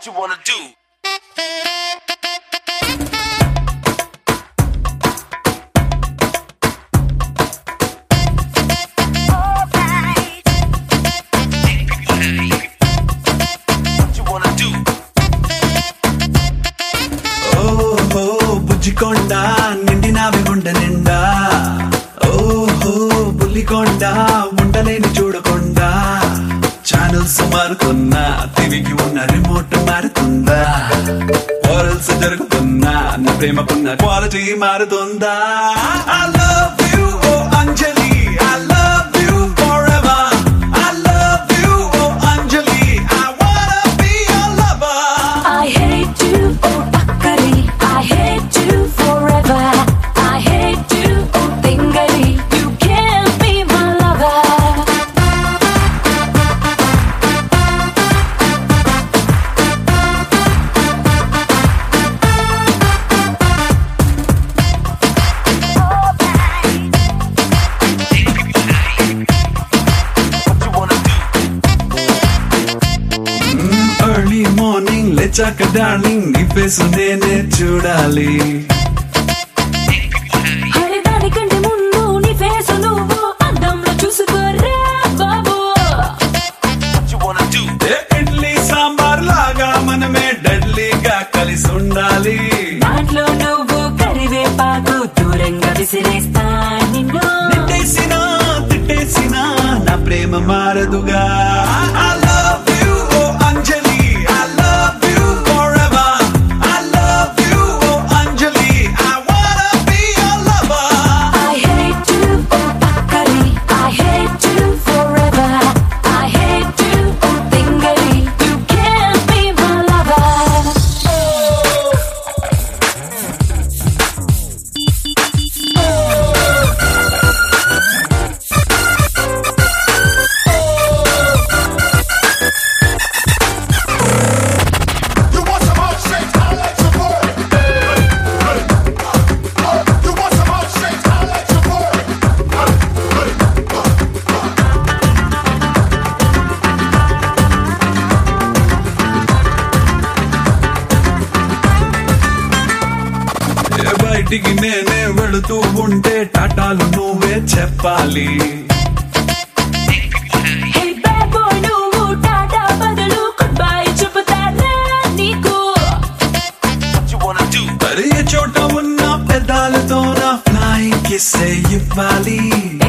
you wanna do? బుజ్జికొండ నిండినావి గుండె నిండా ఓహో బుల్లికొండ ఉండలేని చూడకుండా ఛానల్స్ మారుతున్నా టీవీకి ఉన్న రిమోట్ మారుతుందా ఓరల్స్ జరుగుతున్నా నా ప్రేమకున్న క్వాలిటీ మారుతుందా I love you oh Anjali I love you forever I love you oh Anjali I wanna be your lover I hate you oh takkari I hate you forever I hate you oh tingari you can't be my lover early morning లేచాక darling నీ face నేనే చూడాలి అరే దానికంటే ముందు నీ face నువ్వు అద్దంలో చూసుకోరా బాబు ఇడ్లీ సాంబార్ లాగా మనమే డెడ్లీగా కలిసి ఉండాలి దాంట్లో నువ్వు కరివేపాకు దూరంగా విసిరేస్తా నిన్ను నెట్టేసినా తిట్టేసినా నా ప్రేమ మారదుగా I love you oh Anjali I love you forever I love you oh Anjali I wanna be your lover I hate you oh takkari I hate you forever I hate you oh tingari you can't be my lover You want some hot shakes? I'll let you work. You want some hot shakes? I'll let you work. బయటికి నేనే వెళుతూ ఉంటే టాటాలు నువ్వే చెప్పాలి Hey bad boy నువ్వు టాటా బదులు good bye చెబుతానా నీకు మరి ఏ చోట ఉన్న పెదాలతో నా ఫ్లైంగ్ కిస్ ఇవ్వాలి